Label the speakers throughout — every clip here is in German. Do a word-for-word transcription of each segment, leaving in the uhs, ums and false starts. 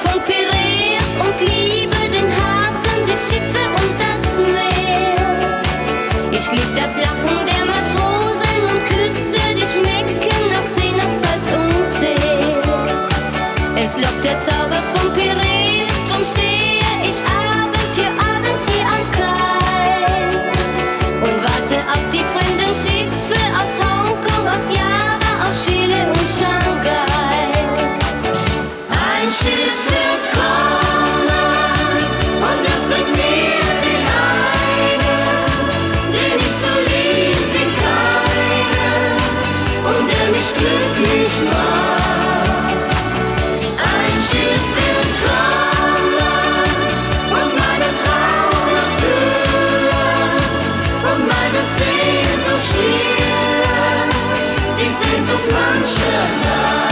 Speaker 1: von Piräus und liebe den Hafen, die Schiffe und das Meer. Ich lieb das Lachen der Matrosen und Küsse, die schmecken nach See, nach Salz und Tee. Es lockt der Zauber von Piräus, drum stehe ich Abend für Abend hier am Kai und warte auf die fremden Schiffe aus Hongkong, aus Java, aus Chile und Shanghai. Ein Schiff wird kommen und das bringt mir den einen, den ich so lieb wie keinen und der mich glücklich macht. Ein Schiff wird kommen und meinen Traum erfüllen und meine Sehnsucht stillen, die Sehnsucht mancher Nacht.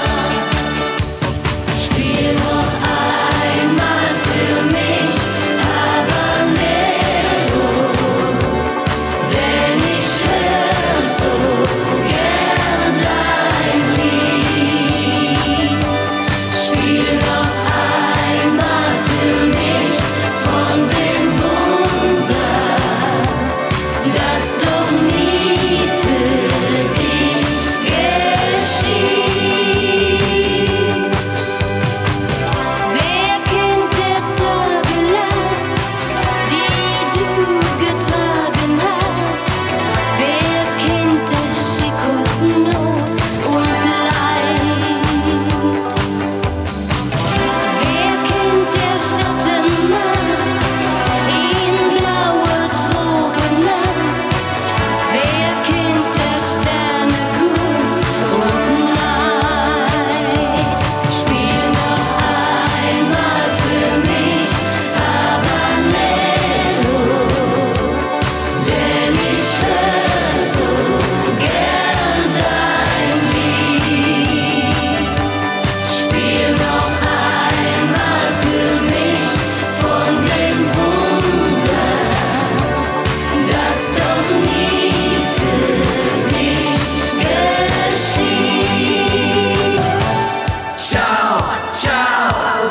Speaker 1: Spiel noch einmal für mich Habanero, denn ich hör so gern dein Lied. Spiel noch einmal für mich von dem Wunder, das doch nie für dich geschieht. Wer kennt der Tage Last, die du getragen hast? Wer kennt des Schickers Not und Leid? Wer kennt der Schatten Macht in blauer Tropennacht? Wer kennt der Sterne Kunst und Neid? Spiel noch einmal für mich Habanero, denn ich hör so gern dein Lied. Spiel noch einmal für mich von dem Wunder, das doch nie für dich geschieht.
Speaker 2: Ciao, ciao,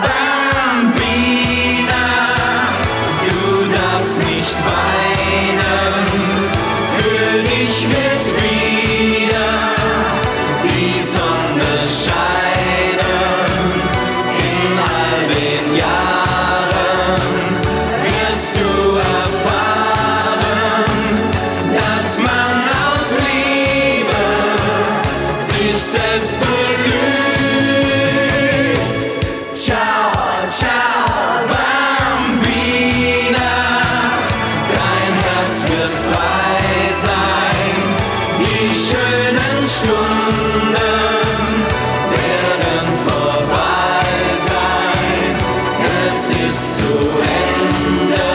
Speaker 2: Bambina, du darfst nicht weinen, für dich wird wieder die Sonne scheinen. In all den Jahren wirst du erfahren, dass man aus Liebe sich selbst belügt. Ciao, ciao, Bambina, dein Herz wird frei sein. Die schönen Stunden werden vorbei sein. Es ist zu Ende